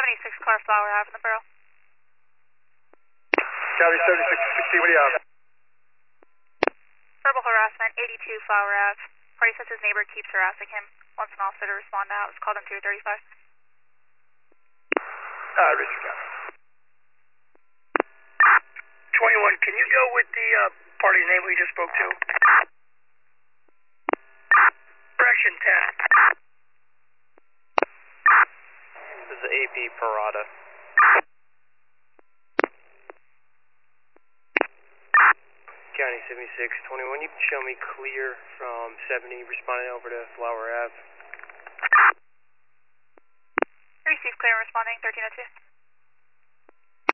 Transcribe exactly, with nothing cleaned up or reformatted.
seventy-six car Flower Ave in the Borough. County seventy-six sixty, what do you have? Verbal harassment, eighty-two Flower Ave. Party says his neighbor keeps harassing him. Wants an officer to respond now. It's called in two thirty-five. Uh, Richard County. twenty-one, can you go with the uh, party's name we just spoke to? Correction ten. This is A P Parada. County seventy-six twenty-one, you can show me clear from seventy responding over to Flower Ave. Receive clear responding, thirteen oh two.